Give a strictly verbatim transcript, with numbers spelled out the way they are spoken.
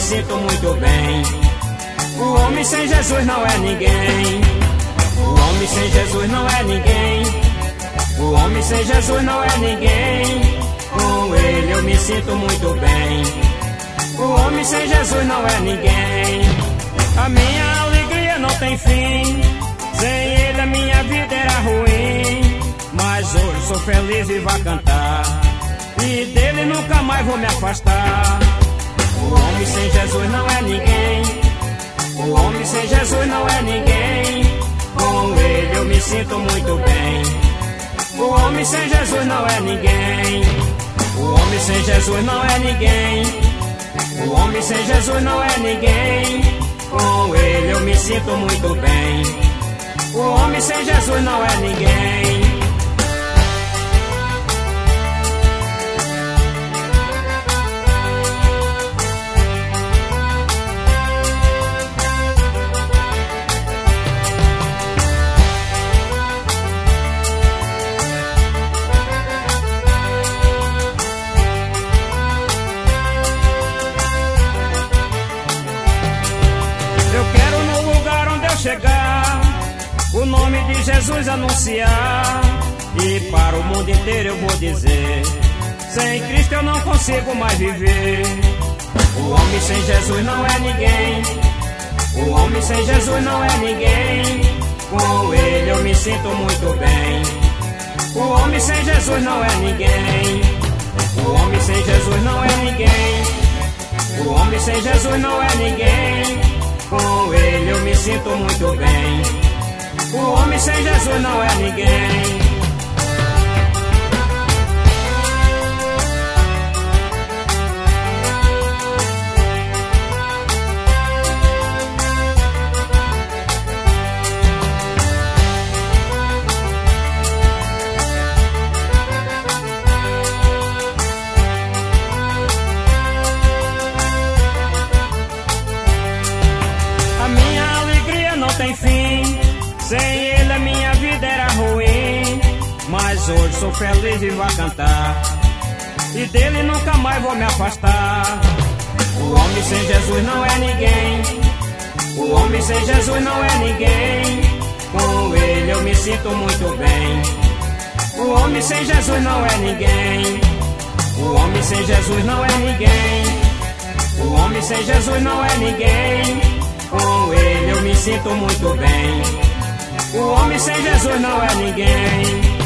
sinto muito bem. O homem sem Jesus não é ninguém. O homem sem Jesus não é ninguém. O homem sem Jesus não é ninguém. Com ele eu me sinto muito bem. O homem sem Jesus não é ninguém. A minha alegria não tem fim. Sem ele a minha vida era ruim. Mas hoje sou feliz e vou cantar. E dele nunca mais vou me afastar. O homem sem Jesus não é ninguém. O homem sem Jesus não é ninguém. Com ele eu me sinto muito bem. O homem sem Jesus não é ninguém. O homem sem Jesus não é ninguém. O homem sem Jesus não é ninguém. Com ele eu me sinto muito bem. O homem sem Jesus não é ninguém. Eu quero no lugar onde eu chegar o nome de Jesus anunciar. E para o mundo inteiro eu vou dizer: sem Cristo eu não consigo mais viver. O homem sem Jesus não é ninguém. O homem sem Jesus não é ninguém. Com ele eu me sinto muito bem. O homem sem Jesus não é ninguém. O homem sem Jesus não é ninguém. O homem sem Jesus não é ninguém. Com ele eu me sinto muito bem. O homem sem Jesus não é ninguém. A minha alegria não tem fim. Sem ele a minha vida era ruim. Mas hoje sou feliz e vou cantar. E dele nunca mais vou me afastar. O homem sem Jesus não é ninguém. O homem sem Jesus não é ninguém. Com ele eu me sinto muito bem. O homem sem Jesus não é ninguém. O homem sem Jesus não é ninguém. O homem sem Jesus não é ninguém. Com ele eu me sinto muito bem. O homem sem Jesus não é ninguém.